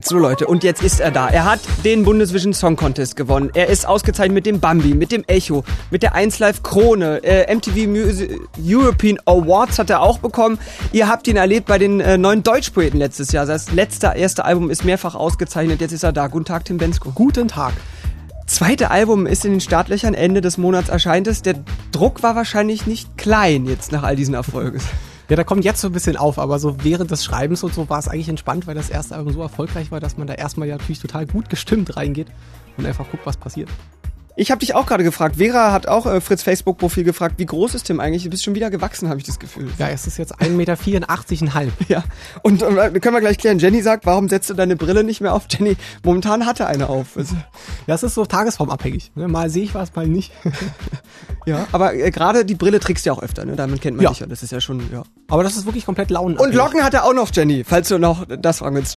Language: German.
So Leute, und jetzt ist er da. Er hat den Bundesvision Song Contest gewonnen. Er ist ausgezeichnet mit dem Bambi, mit dem Echo, mit der 1Live Krone. MTV European Awards hat er auch bekommen. Ihr habt ihn erlebt bei den neuen Deutschpoeten letztes Jahr. Das erste Album ist mehrfach ausgezeichnet. Jetzt ist er da. Guten Tag, Tim Bensko. Guten Tag. Zweite Album ist in den Startlöchern, Ende des Monats erscheint es. Der Druck war wahrscheinlich nicht klein jetzt nach all diesen Erfolgen. Ja, da kommt jetzt so ein bisschen auf, aber so während des Schreibens und so war es eigentlich entspannt, weil das erste Album so erfolgreich war, dass man da erstmal ja natürlich total gut gestimmt reingeht und einfach guckt, was passiert. Ich habe dich auch gerade gefragt. Vera hat auch Fritz Facebook-Profil gefragt, wie groß ist Tim eigentlich? Du bist schon wieder gewachsen, habe ich das Gefühl. Ja, es ist jetzt 1,84 Meter. Ja, und können wir gleich klären. Jenny sagt, warum setzt du deine Brille nicht mehr auf? Jenny, momentan hat er eine auf. Ja, es ist so tagesformabhängig. Mal sehe ich was, mal nicht. Ja, aber gerade die Brille trägst du ja auch öfter, ne? Damit kennt man dich ja. Das ist ja schon, ja. Aber das ist wirklich komplett launenabhängig. Und Locken hat er auch noch, Jenny, falls du noch das fragen willst.